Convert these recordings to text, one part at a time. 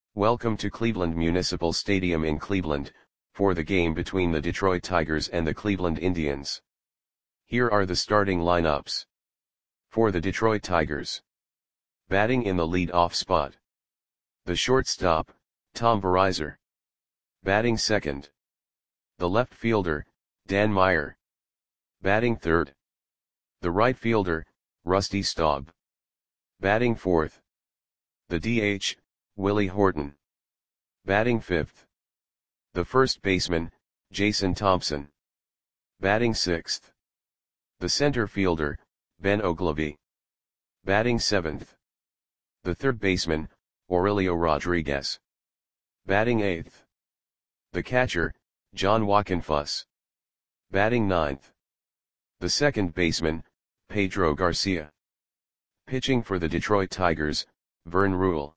Welcome to Cleveland Municipal Stadium in Cleveland, for the game between the Detroit Tigers and the Cleveland Indians. Here are the starting lineups. For the Detroit Tigers. Batting in the lead-off spot. The shortstop, Tom Verizar. Batting second. The left fielder, Dan Meyer. Batting third. The right fielder, Rusty Staub. Batting fourth. The DH, Willie Horton. Batting fifth. The first baseman, Jason Thompson. Batting sixth. The center fielder, Ben Oglivie. Batting seventh. The third baseman, Aurelio Rodriguez. Batting eighth. The catcher, John Wockenfuss. Batting ninth. The second baseman, Pedro Garcia. Pitching for the Detroit Tigers, Vern Ruhle.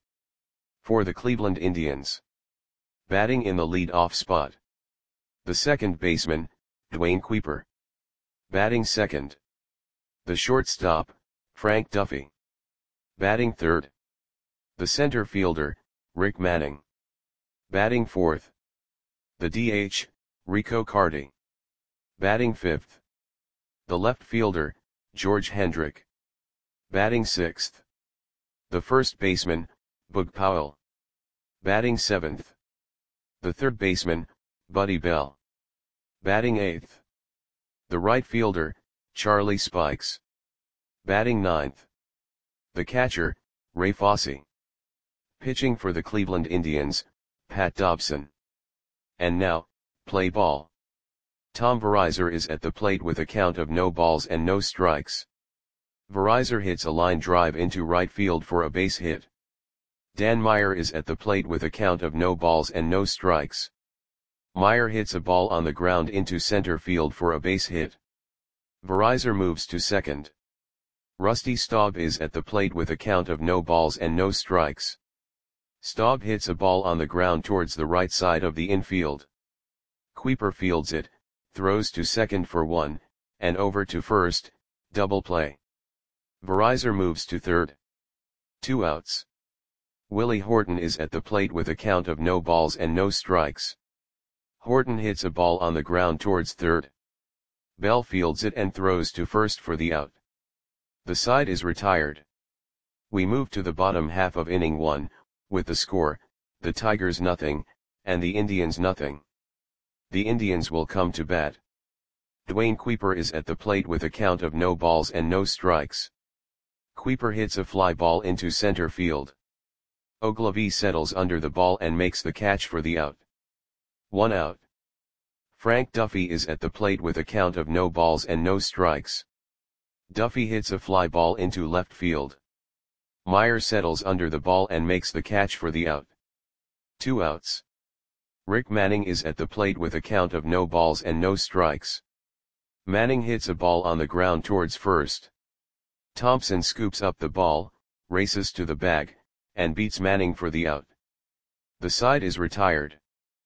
For the Cleveland Indians. Batting in the lead-off spot. The second baseman, Dwayne Kuiper. Batting second. The shortstop, Frank Duffy. Batting third. The center fielder, Rick Manning. Batting fourth. The DH, Rico Carty. Batting fifth. The left fielder, George Hendrick. Batting sixth. The first baseman, Boog Powell. Batting seventh. The third baseman, Buddy Bell. Batting eighth. The right fielder, Charlie Spikes. Batting ninth. The catcher, Ray Fosse. Pitching for the Cleveland Indians, Pat Dobson. And now, play ball. Tom Verizar is at the plate with a count of no balls and no strikes. Verizar hits a line drive into right field for a base hit. Dan Meyer is at the plate with a count of no balls and no strikes. Meyer hits a ball on the ground into center field for a base hit. Verizar moves to second. Rusty Staub is at the plate with a count of no balls and no strikes. Staub hits a ball on the ground towards the right side of the infield. Kuiper fields it, throws to second for one, and over to first, double play. Verizar moves to third. 2 outs. Willie Horton is at the plate with a count of no balls and no strikes. Horton hits a ball on the ground towards third. Bell fields it and throws to first for the out. The side is retired. We move to the bottom half of inning 1, with the score, the Tigers nothing, and the Indians nothing. The Indians will come to bat. Dwayne Kuiper is at the plate with a count of no balls and no strikes. Kuiper hits a fly ball into center field. Oglivie settles under the ball and makes the catch for the out. 1 out. Frank Duffy is at the plate with a count of no balls and no strikes. Duffy hits a fly ball into left field. Meyer settles under the ball and makes the catch for the out. 2 outs. Rick Manning is at the plate with a count of no balls and no strikes. Manning hits a ball on the ground towards first. Thompson scoops up the ball, races to the bag, and beats Manning for the out. The side is retired.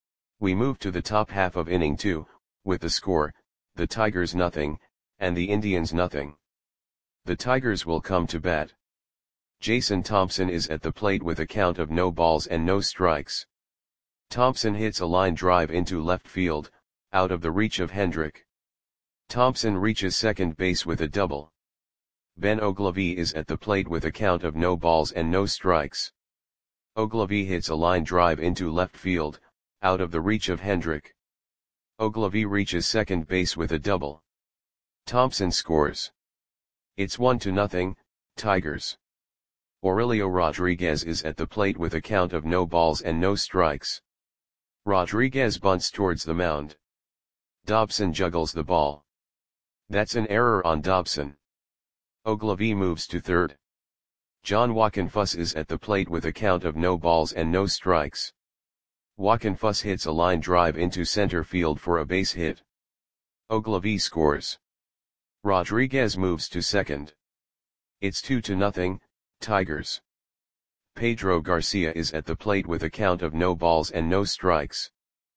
We move to the top half of inning 2, with the score, the Tigers nothing, and the Indians nothing. The Tigers will come to bat. Jason Thompson is at the plate with a count of no balls and no strikes. Thompson hits a line drive into left field, out of the reach of Hendrick. Thompson reaches second base with a double. Ben Oglivie is at the plate with a count of no balls and no strikes. Oglivie hits a line drive into left field, out of the reach of Hendrick. Oglivie reaches second base with a double. Thompson scores. It's 1-0, Tigers. Aurelio Rodriguez is at the plate with a count of no balls and no strikes. Rodriguez bunts towards the mound. Dobson juggles the ball. That's an error on Dobson. Oglivie moves to third. John Wockenfuss is at the plate with a count of no balls and no strikes. Wockenfuss hits a line drive into center field for a base hit. Oglivie scores. Rodriguez moves to second. It's 2-0, Tigers. Pedro Garcia is at the plate with a count of no balls and no strikes.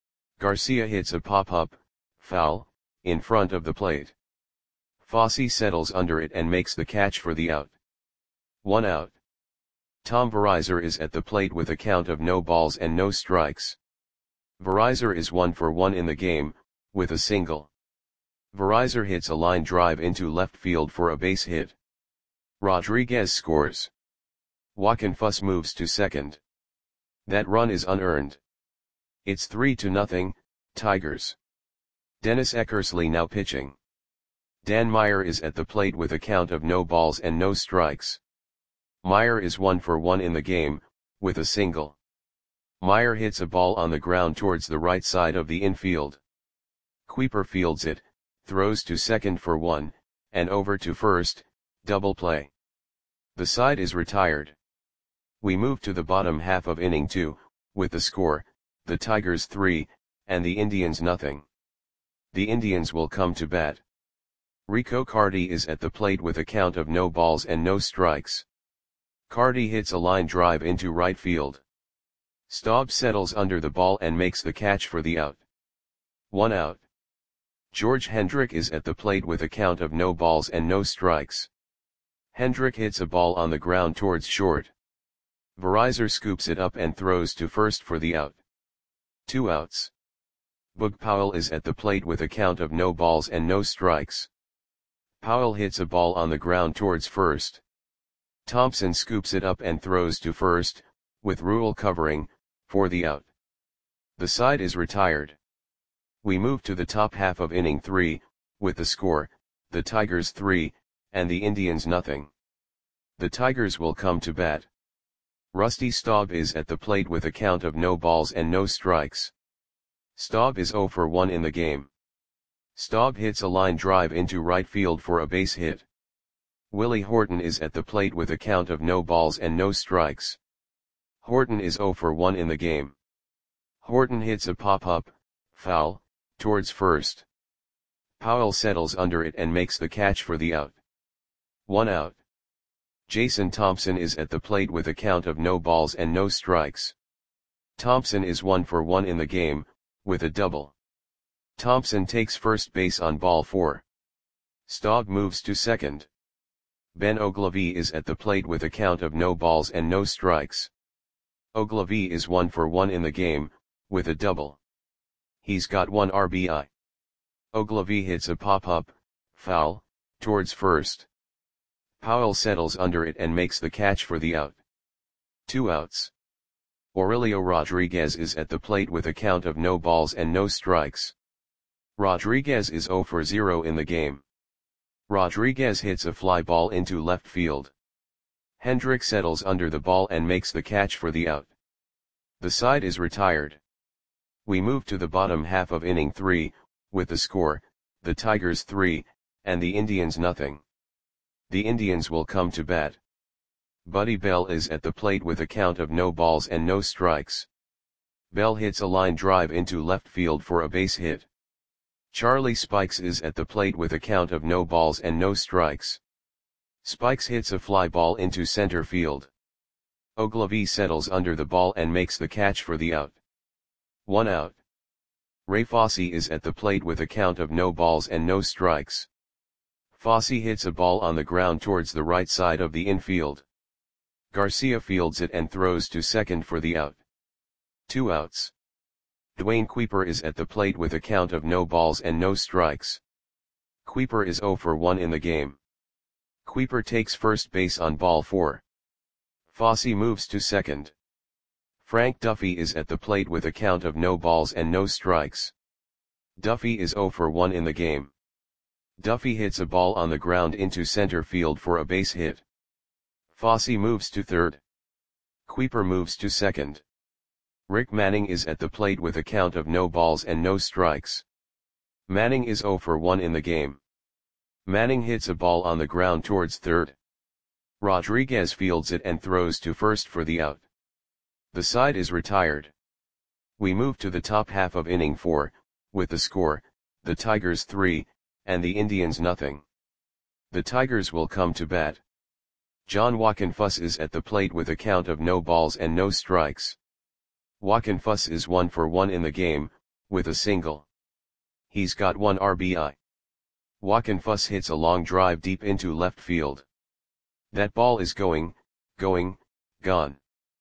Garcia hits a pop-up, foul, in front of the plate. Fosse settles under it and makes the catch for the out. 1 out. Tom Verizor is at the plate with a count of no balls and no strikes. Verizor is 1 for 1 in the game, with a single. Verizor hits a line drive into left field for a base hit. Rodriguez scores. Joaquin Fuss moves to second. That run is unearned. It's 3-0, Tigers. Dennis Eckersley now pitching. Dan Meyer is at the plate with a count of no balls and no strikes. Meyer is 1 for 1 in the game, with a single. Meyer hits a ball on the ground towards the right side of the infield. Kuiper fields it, throws to second for 1, and over to first, double play. The side is retired. We move to the bottom half of inning 2, with the score, the Tigers 3, and the Indians nothing. The Indians will come to bat. Rico Carty is at the plate with a count of no balls and no strikes. Carty hits a line drive into right field. Staub settles under the ball and makes the catch for the out. 1 out. George Hendrick is at the plate with a count of no balls and no strikes. Hendrick hits a ball on the ground towards short. Verizor scoops it up and throws to first for the out. 2 outs. Boog Powell is at the plate with a count of no balls and no strikes. Powell hits a ball on the ground towards first. Thompson scoops it up and throws to first, with Rule covering, for the out. The side is retired. We move to the top half of inning 3, with the score, the Tigers 3, and the Indians nothing. The Tigers will come to bat. Rusty Staub is at the plate with a count of no balls and no strikes. Staub is 0 for 1 in the game. Staub hits a line drive into right field for a base hit. Willie Horton is at the plate with a count of no balls and no strikes. Horton is 0 for 1 in the game. Horton hits a pop-up, foul, towards first. Powell settles under it and makes the catch for the out. 1 out. Jason Thompson is at the plate with a count of no balls and no strikes. Thompson is 1 for 1 in the game, with a double. Thompson takes first base on ball 4. Staub moves to second. Ben Ogilvie is at the plate with a count of no balls and no strikes. Ogilvie is 1 for 1 in the game, with a double. He's got 1 RBI. Ogilvie hits a pop-up, foul, towards first. Powell settles under it and makes the catch for the out. 2 outs. Aurelio Rodriguez is at the plate with a count of no balls and no strikes. Rodriguez is 0 for 0 in the game. Rodriguez hits a fly ball into left field. Hendrick settles under the ball and makes the catch for the out. The side is retired. We move to the bottom half of inning 3, with the score, the Tigers 3, and the Indians nothing. The Indians will come to bat. Buddy Bell is at the plate with a count of no balls and no strikes. Bell hits a line drive into left field for a base hit. Charlie Spikes is at the plate with a count of no balls and no strikes. Spikes hits a fly ball into center field. Ogilvie settles under the ball and makes the catch for the out. 1 out. Ray Fosse is at the plate with a count of no balls and no strikes. Fosse hits a ball on the ground towards the right side of the infield. Garcia fields it and throws to second for the out. 2 outs. Dwayne Kuiper is at the plate with a count of no balls and no strikes. Kuiper is 0 for 1 in the game. Kuiper takes first base on ball 4. Fosse moves to second. Frank Duffy is at the plate with a count of no balls and no strikes. Duffy is 0 for 1 in the game. Duffy hits a ball on the ground into center field for a base hit. Fosse moves to third. Kuiper moves to second. Rick Manning is at the plate with a count of no balls and no strikes. Manning is 0 for 1 in the game. Manning hits a ball on the ground towards third. Rodriguez fields it and throws to first for the out. The side is retired. We move to the top half of inning 4, with the score, the Tigers 3, and the Indians nothing. The Tigers will come to bat. John Joaquin Fuss is at the plate with a count of no balls and no strikes. Joaquin Fuss is 1 for 1 in the game, with a single. He's got 1 RBI. Joaquin Fuss hits a long drive deep into left field. That ball is going, gone.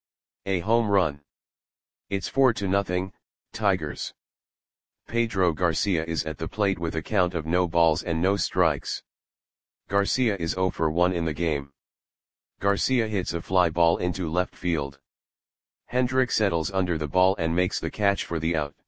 A home run. It's 4-0, Tigers. Pedro Garcia is at the plate with a count of no balls and no strikes. Garcia is 0 for 1 in the game. Garcia hits a fly ball into left field. Hendrick settles under the ball and makes the catch for the out.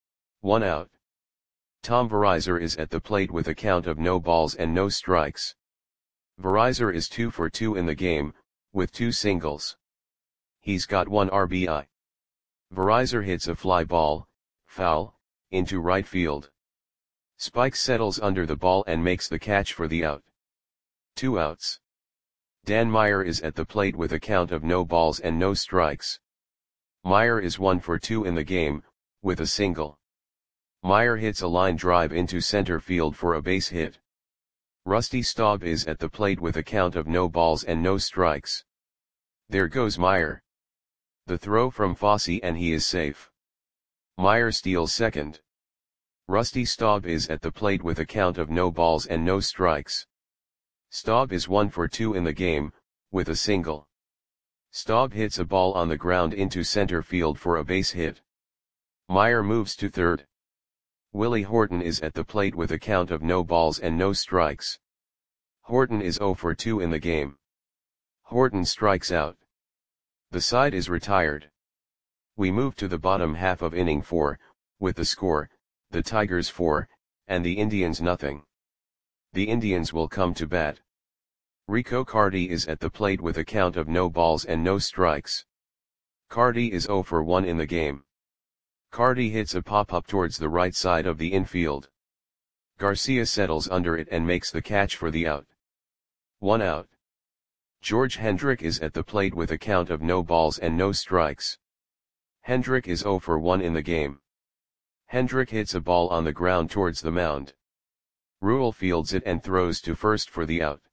1 out. Tom Verizar is at the plate with a count of no balls and no strikes. Verizar is 2 for 2 in the game, with 2 singles. He's got 1 RBI. Verizar hits a fly ball, foul, into right field. Spikes settles under the ball and makes the catch for the out. 2 outs. Dan Meyer is at the plate with a count of no balls and no strikes. Meyer is 1 for 2 in the game, with a single. Meyer hits a line drive into center field for a base hit. Rusty Staub is at the plate with a count of no balls and no strikes. There goes Meyer. The throw from Fosse and he is safe. Meyer steals second. Rusty Staub is at the plate with a count of no balls and no strikes. Staub is 1 for 2 in the game, with a single. Staub hits a ball on the ground into center field for a base hit. Meyer moves to third. Willie Horton is at the plate with a count of no balls and no strikes. Horton is 0 for 2 in the game. Horton strikes out. The side is retired. We move to the bottom half of inning 4, with the score, the Tigers 4, and the Indians nothing. The Indians will come to bat. Rico Carty is at the plate with a count of no balls and no strikes. Carty is 0 for 1 in the game. Carty hits a pop-up towards the right side of the infield. Garcia settles under it and makes the catch for the out. 1 out. George Hendrick is at the plate with a count of no balls and no strikes. Hendrick is 0 for 1 in the game. Hendrick hits a ball on the ground towards the mound. Rule fields it and throws to first for the out.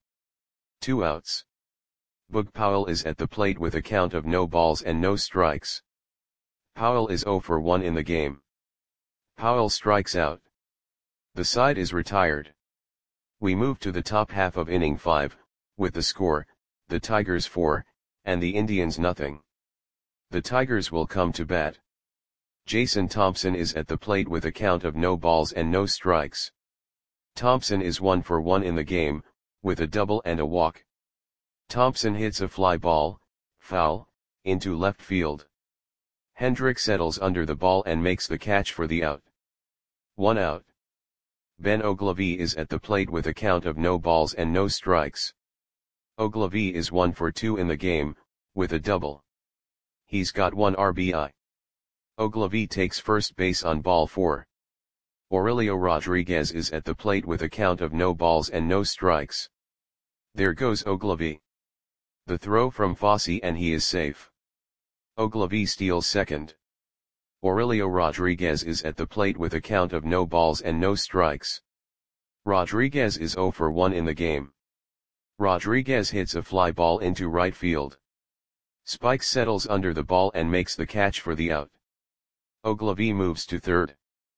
2 outs. Boog Powell is at the plate with a count of no balls and no strikes. Powell is 0 for 1 in the game. Powell strikes out. The side is retired. We move to the top half of inning 5, with the score, the Tigers 4, and the Indians nothing. The Tigers will come to bat. Jason Thompson is at the plate with a count of no balls and no strikes. Thompson is 1 for 1 in the game, with a double and a walk. Thompson hits a fly ball, foul, into left field. Hendrick settles under the ball and makes the catch for the out. 1 out. Ben Oglivie is at the plate with a count of no balls and no strikes. Oglivie is 1 for 2 in the game, with a double. He's got 1 RBI. Oglivie takes first base on ball 4. Aurelio Rodriguez is at the plate with a count of no balls and no strikes. There goes Oglivie. The throw from Fosse and he is safe. Oglivie steals second. Aurelio Rodriguez is at the plate with a count of no balls and no strikes. Rodriguez is 0 for 1 in the game. Rodriguez hits a fly ball into right field. Spikes settles under the ball and makes the catch for the out. Oglivie moves to third.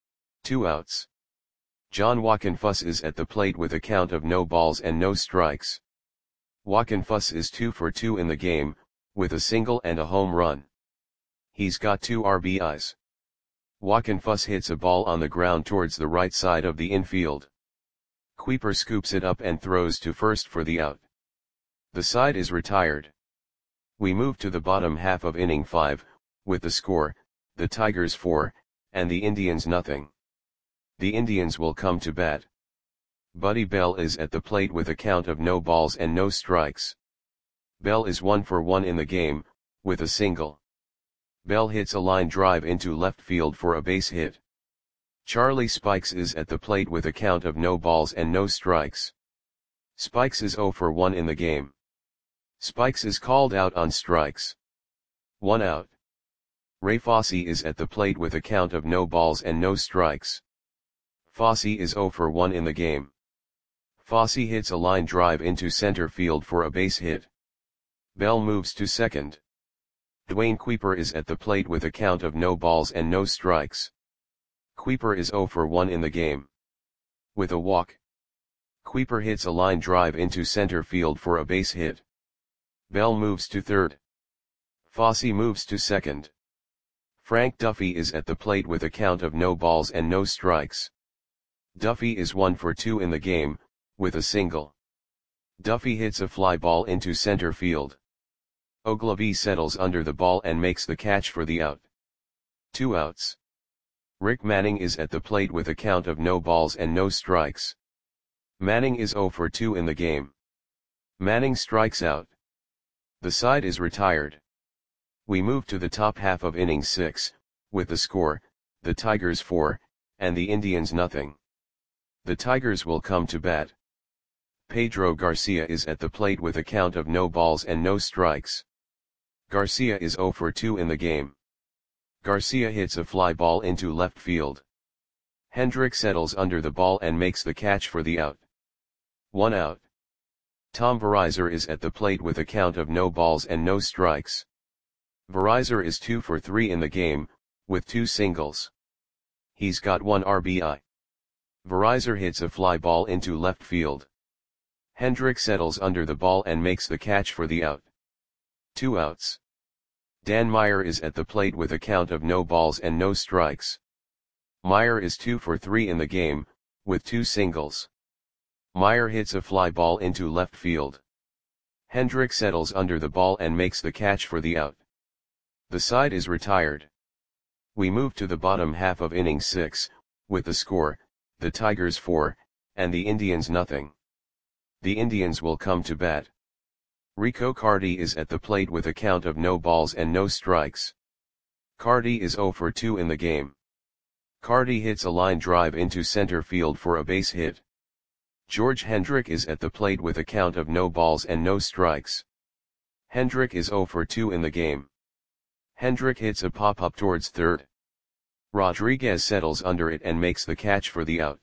2 outs. John Wockenfuss is at the plate with a count of no balls and no strikes. Wockenfuss is 2 for 2 in the game, with a single and a home run. He's got 2 RBIs. Wockenfuss hits a ball on the ground towards the right side of the infield. Kuiper scoops it up and throws to first for the out. The side is retired. We move to the bottom half of inning 5, with the score, the Tigers 4, and the Indians nothing. The Indians will come to bat. Buddy Bell is at the plate with a count of no balls and no strikes. Bell is 1 for 1 in the game, with a single. Bell hits a line drive into left field for a base hit. Charlie Spikes is at the plate with a count of no balls and no strikes. Spikes is 0 for 1 in the game. Spikes is called out on strikes. 1 out. Ray Fosse is at the plate with a count of no balls and no strikes. Fosse is 0 for 1 in the game. Fosse hits a line drive into center field for a base hit. Bell moves to second. Dwayne Kuiper is at the plate with a count of no balls and no strikes. Kuiper is 0 for 1 in the game. With a walk. Kuiper hits a line drive into center field for a base hit. Bell moves to third. Fossey moves to second. Frank Duffy is at the plate with a count of no balls and no strikes. Duffy is 1 for 2 in the game, with a single. Duffy hits a fly ball into center field. Ogilvie settles under the ball and makes the catch for the out. 2 outs. Rick Manning is at the plate with a count of no balls and no strikes. Manning is 0 for 2 in the game. Manning strikes out. The side is retired. We move to the top half of inning 6, with the score, the Tigers 4, and the Indians nothing. The Tigers will come to bat. Pedro Garcia is at the plate with a count of no balls and no strikes. Garcia is 0 for 2 in the game. Garcia hits a fly ball into left field. Hendrick settles under the ball and makes the catch for the out. 1 out. Tom Verizar is at the plate with a count of no balls and no strikes. Verizar is 2 for 3 in the game, with 2 singles. He's got 1 RBI. Verizar hits a fly ball into left field. Hendrick settles under the ball and makes the catch for the out. 2 outs. Dan Meyer is at the plate with a count of no balls and no strikes. Meyer is 2 for 3 in the game, with 2 singles. Meyer hits a fly ball into left field. Hendrick settles under the ball and makes the catch for the out. The side is retired. We move to the bottom half of inning 6, with the score, the Tigers 4, and the Indians nothing. The Indians will come to bat. Rico Carty is at the plate with a count of no balls and no strikes. Carty is 0 for 2 in the game. Carty hits a line drive into center field for a base hit. George Hendrick is at the plate with a count of no balls and no strikes. Hendrick is 0 for 2 in the game. Hendrick hits a pop-up towards third. Rodriguez settles under it and makes the catch for the out.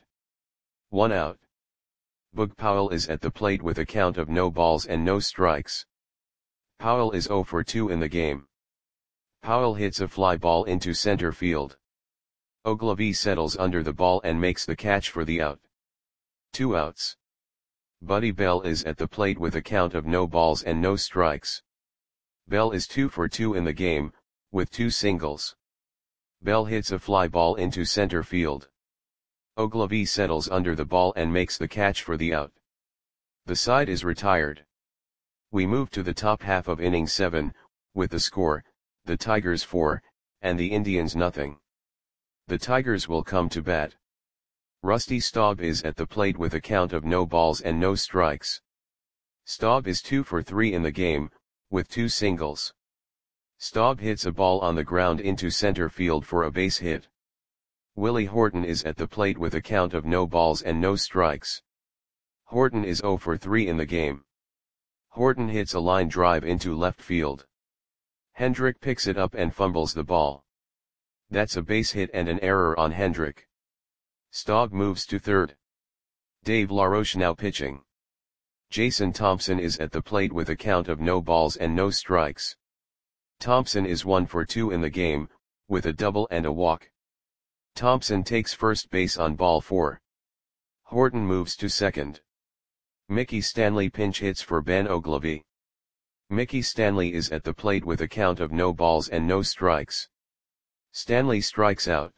1 out. Boog Powell is at the plate with a count of no balls and no strikes. Powell is 0 for 2 in the game. Powell hits a fly ball into center field. Ogilvie settles under the ball and makes the catch for the out. 2 outs. Buddy Bell is at the plate with a count of no balls and no strikes. Bell is 2 for 2 in the game, with 2 singles. Bell hits a fly ball into center field. Ogilvie settles under the ball and makes the catch for the out. The side is retired. We move to the top half of inning 7, with the score, the Tigers 4, and the Indians nothing. The Tigers will come to bat. Rusty Staub is at the plate with a count of no balls and no strikes. Staub is 2 for 3 in the game, with 2 singles. Staub hits a ball on the ground into center field for a base hit. Willie Horton is at the plate with a count of no balls and no strikes. Horton is 0 for 3 in the game. Horton hits a line drive into left field. Hendrick picks it up and fumbles the ball. That's a base hit and an error on Hendrick. Staub moves to third. Dave LaRoche now pitching. Jason Thompson is at the plate with a count of no balls and no strikes. Thompson is 1 for 2 in the game, with a double and a walk. Thompson takes first base on ball 4. Horton moves to second. Mickey Stanley pinch hits for Ben Ogilvie. Mickey Stanley is at the plate with a count of no balls and no strikes. Stanley strikes out.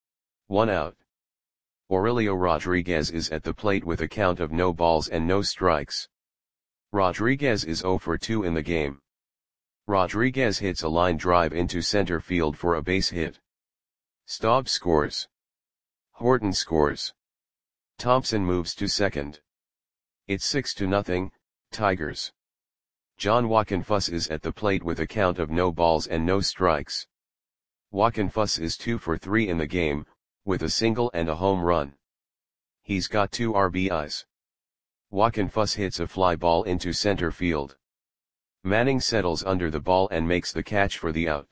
1 out. Aurelio Rodriguez is at the plate with a count of no balls and no strikes. Rodriguez is 0 for 2 in the game. Rodriguez hits a line drive into center field for a base hit. Staub scores. Horton scores. Thompson moves to second. It's 6-0, Tigers. John Wockenfuss is at the plate with a count of no balls and no strikes. Wockenfuss is 2 for 3 in the game, with a single and a home run. He's got 2 RBIs. Wockenfuss hits a fly ball into center field. Manning settles under the ball and makes the catch for the out.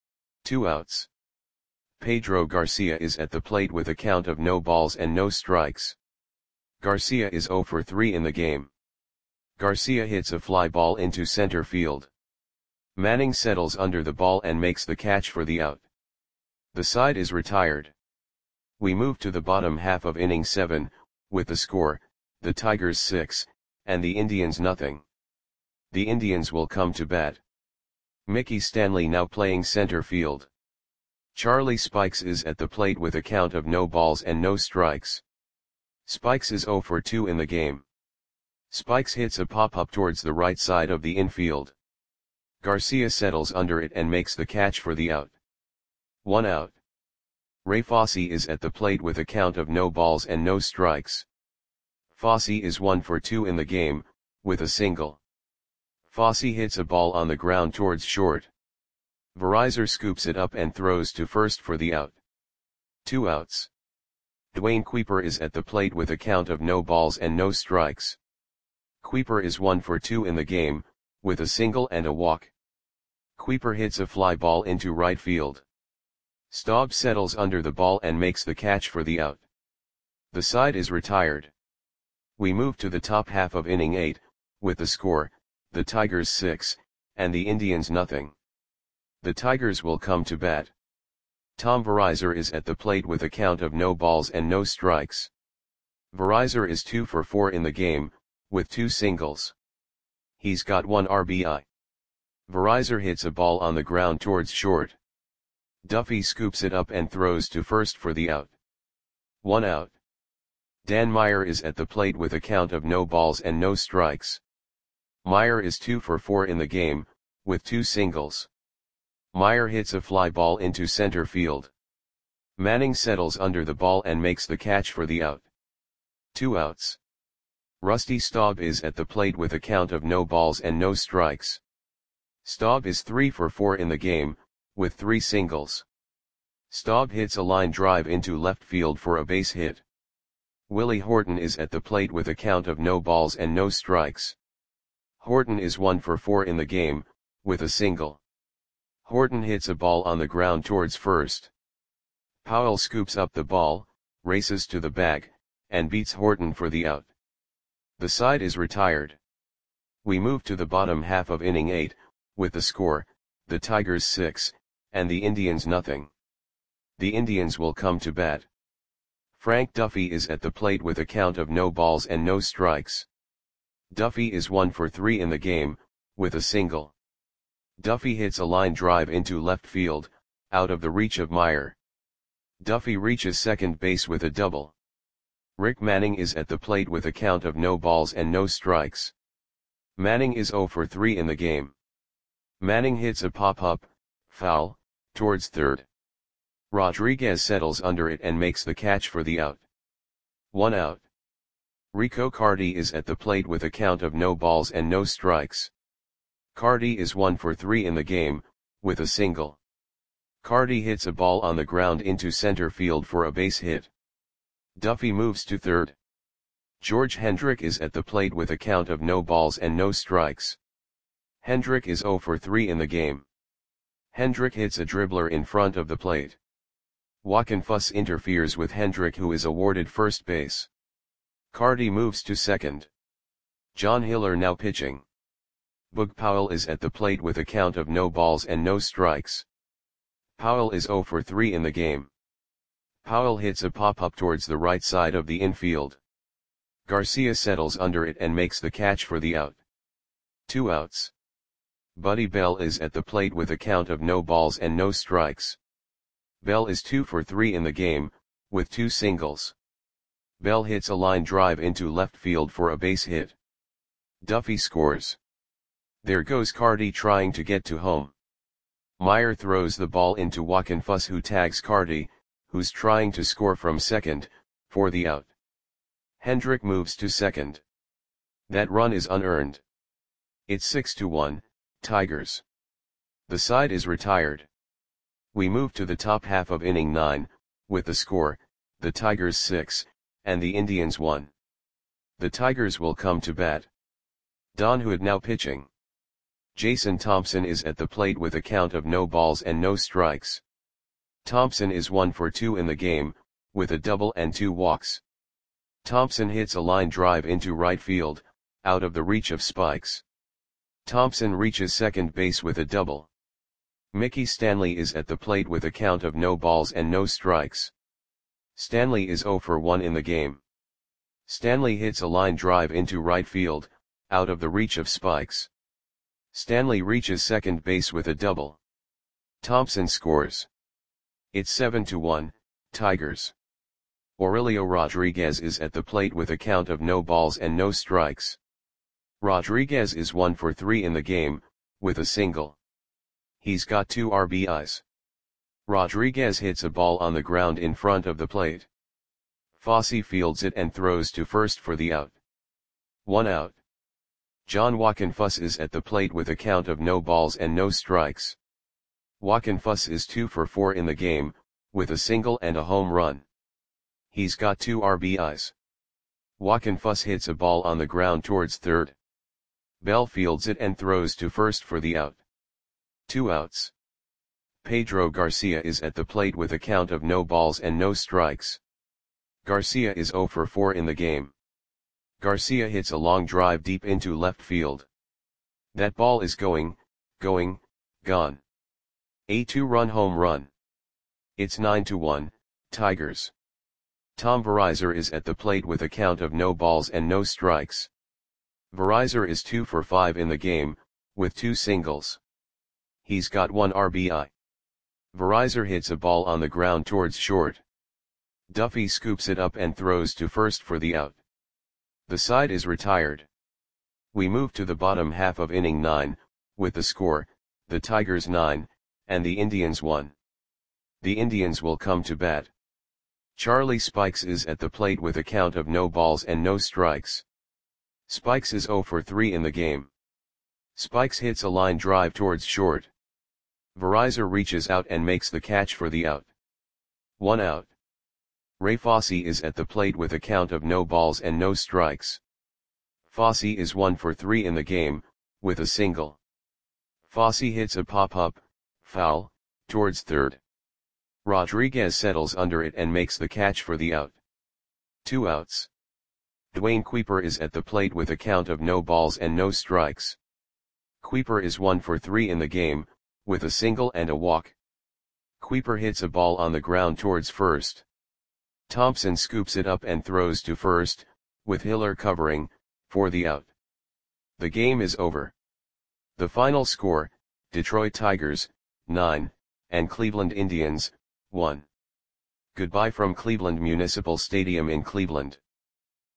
2 outs. Pedro Garcia is at the plate with a count of no balls and no strikes. Garcia is 0 for 3 in the game. Garcia hits a fly ball into center field. Manning settles under the ball and makes the catch for the out. The side is retired. We move to the bottom half of inning 7, with the score, the Tigers 6, and the Indians nothing. The Indians will come to bat. Mickey Stanley now playing center field. Charlie Spikes is at the plate with a count of no balls and no strikes. Spikes is 0 for 2 in the game. Spikes hits a pop-up towards the right side of the infield. Garcia settles under it and makes the catch for the out. 1 out. Ray Fosse is at the plate with a count of no balls and no strikes. Fosse is 1 for 2 in the game, with a single. Fosse hits a ball on the ground towards short. Verizor scoops it up and throws to first for the out. 2 outs. Dwayne Kuiper is at the plate with a count of no balls and no strikes. Kuiper is 1 for 2 in the game, with a single and a walk. Kuiper hits a fly ball into right field. Staub settles under the ball and makes the catch for the out. The side is retired. We move to the top half of inning 8, with the score, the Tigers 6, and the Indians nothing. The Tigers will come to bat. Tom Verizor is at the plate with a count of no balls and no strikes. Verizor is 2 for 4 in the game, with 2 singles. He's got 1 RBI. Verizor hits a ball on the ground towards short. Duffy scoops it up and throws to first for the out. 1 out. Dan Meyer is at the plate with a count of no balls and no strikes. Meyer is 2 for 4 in the game, with 2 singles. Meyer hits a fly ball into center field. Manning settles under the ball and makes the catch for the out. 2 outs. Rusty Staub is at the plate with a count of no balls and no strikes. Staub is 3 for 4 in the game, with 3 singles. Staub hits a line drive into left field for a base hit. Willie Horton is at the plate with a count of no balls and no strikes. Horton is 1 for 4 in the game, with a single. Horton hits a ball on the ground towards first. Powell scoops up the ball, races to the bag, and beats Horton for the out. The side is retired. We move to the bottom half of inning 8, with the score, the Tigers 6, and the Indians nothing. The Indians will come to bat. Frank Duffy is at the plate with a count of no balls and no strikes. Duffy is 1 for 3 in the game, with a single. Duffy hits a line drive into left field, out of the reach of Meyer. Duffy reaches second base with a double. Rick Manning is at the plate with a count of no balls and no strikes. Manning is 0 for 3 in the game. Manning hits a pop-up, foul, towards third. Rodriguez settles under it and makes the catch for the out. 1 out. Rico Carty is at the plate with a count of no balls and no strikes. Carty is 1 for 3 in the game, with a single. Carty hits a ball on the ground into center field for a base hit. Duffy moves to third. George Hendrick is at the plate with a count of no balls and no strikes. Hendrick is 0 for 3 in the game. Hendrick hits a dribbler in front of the plate. Joaquin Fuss interferes with Hendrick, who is awarded first base. Carty moves to second. John Hiller now pitching. Boog Powell is at the plate with a count of no balls and no strikes. Powell is 0 for 3 in the game. Powell hits a pop-up towards the right side of the infield. Garcia settles under it and makes the catch for the out. 2 outs. Buddy Bell is at the plate with a count of no balls and no strikes. Bell is 2 for 3 in the game, with 2 singles. Bell hits a line drive into left field for a base hit. Duffy scores. There goes Carty trying to get to home. Meyer throws the ball into Joaquin Fuss, who tags Carty, who's trying to score from second, for the out. Hendrick moves to second. That run is unearned. It's 6-1, Tigers. The side is retired. We move to the top half of inning 9, with the score, the Tigers 6, and the Indians 1. The Tigers will come to bat. Don Hood now pitching. Jason Thompson is at the plate with a count of no balls and no strikes. Thompson is 1 for 2 in the game, with a double and 2 walks. Thompson hits a line drive into right field, out of the reach of Spikes. Thompson reaches second base with a double. Mickey Stanley is at the plate with a count of no balls and no strikes. Stanley is 0 for 1 in the game. Stanley hits a line drive into right field, out of the reach of Spikes. Stanley reaches second base with a double. Thompson scores. It's 7-1, Tigers. Aurelio Rodriguez is at the plate with a count of no balls and no strikes. Rodriguez is 1 for 3 in the game, with a single. He's got 2 RBIs. Rodriguez hits a ball on the ground in front of the plate. Fosse fields it and throws to first for the out. 1 out. John Wockenfuss is at the plate with a count of no balls and no strikes. Wockenfuss is 2 for 4 in the game, with a single and a home run. He's got 2 RBIs. Wockenfuss hits a ball on the ground towards third. Bell fields it and throws to first for the out. 2 outs. Pedro Garcia is at the plate with a count of no balls and no strikes. Garcia is 0 for 4 in the game. Garcia hits a long drive deep into left field. That ball is gone. A 2-run home run. It's 9-1, Tigers. Tom Verizar is at the plate with a count of no balls and no strikes. Verizar is 2 for 5 in the game, with 2 singles. He's got 1 RBI. Verizar hits a ball on the ground towards short. Duffy scoops it up and throws to first for the out. The side is retired. We move to the bottom half of inning 9, with the score, the Tigers 9, and the Indians 1. The Indians will come to bat. Charlie Spikes is at the plate with a count of no balls and no strikes. Spikes is 0 for 3 in the game. Spikes hits a line drive towards short. Verizar reaches out and makes the catch for the out. 1 out. Ray Fosse is at the plate with a count of no balls and no strikes. Fosse is 1 for 3 in the game, with a single. Fosse hits a pop-up, foul, towards third. Rodriguez settles under it and makes the catch for the out. 2 outs. Dwayne Kuiper is at the plate with a count of no balls and no strikes. Kuiper is 1 for 3 in the game, with a single and a walk. Kuiper hits a ball on the ground towards first. Thompson scoops it up and throws to first, with Hiller covering, for the out. The game is over. The final score, Detroit Tigers, 9, and Cleveland Indians, 1. Goodbye from Cleveland Municipal Stadium in Cleveland.